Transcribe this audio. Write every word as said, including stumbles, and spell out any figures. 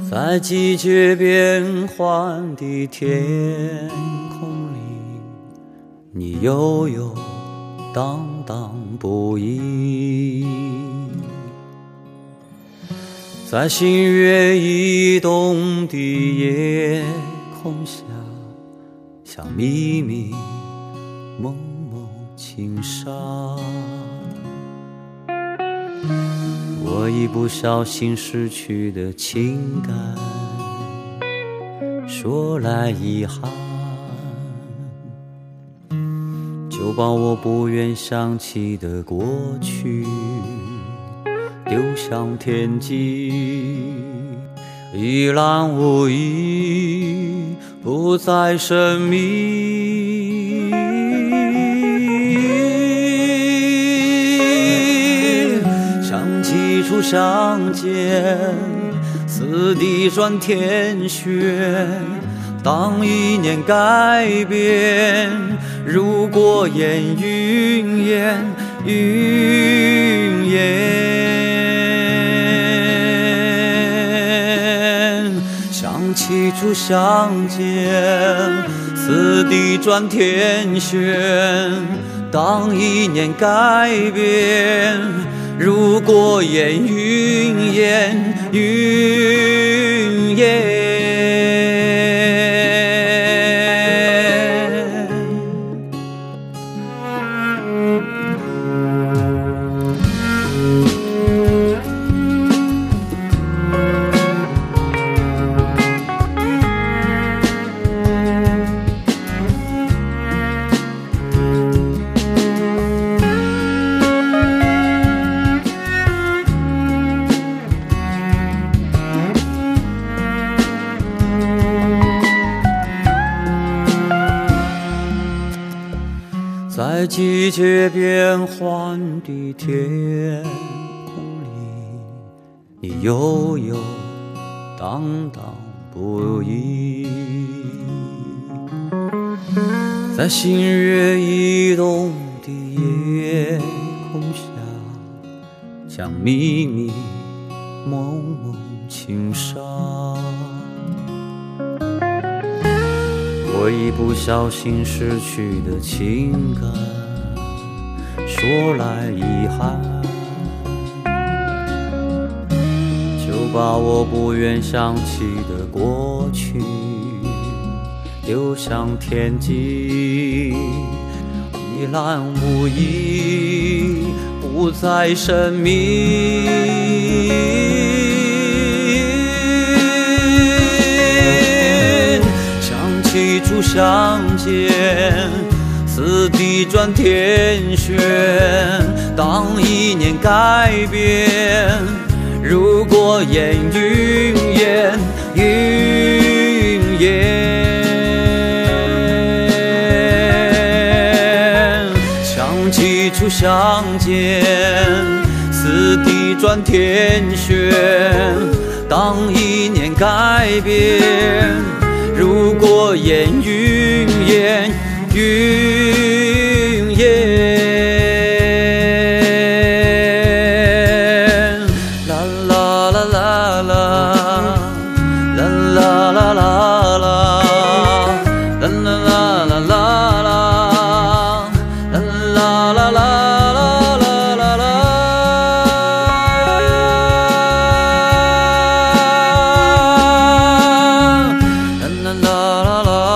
在季节变换的天空里，你悠悠荡荡不已。在星月移动的夜空下，像秘密蒙蒙轻纱。我一不小心失去的情感，说来遗憾，就把我不愿想起的过去丢向天际，一览无遗，不再神秘。想起初相见，似地转天旋，当一念改变，如过眼云烟云烟。想起初相见，似地转天旋，当一念改变，如过眼云烟云烟。在季节变换的天空里，你悠悠荡荡不已。在星月移动的夜空下，像秘密蒙蒙轻纱。我一不小心失去的情感，说来遗憾，就把我不愿想起的过去丢向天际，一览无遗，不再神秘。起初相见，似地转天旋，当一念改变，如过眼云烟云烟。想起初相见，似地转天旋，当一念改变，如过眼云烟云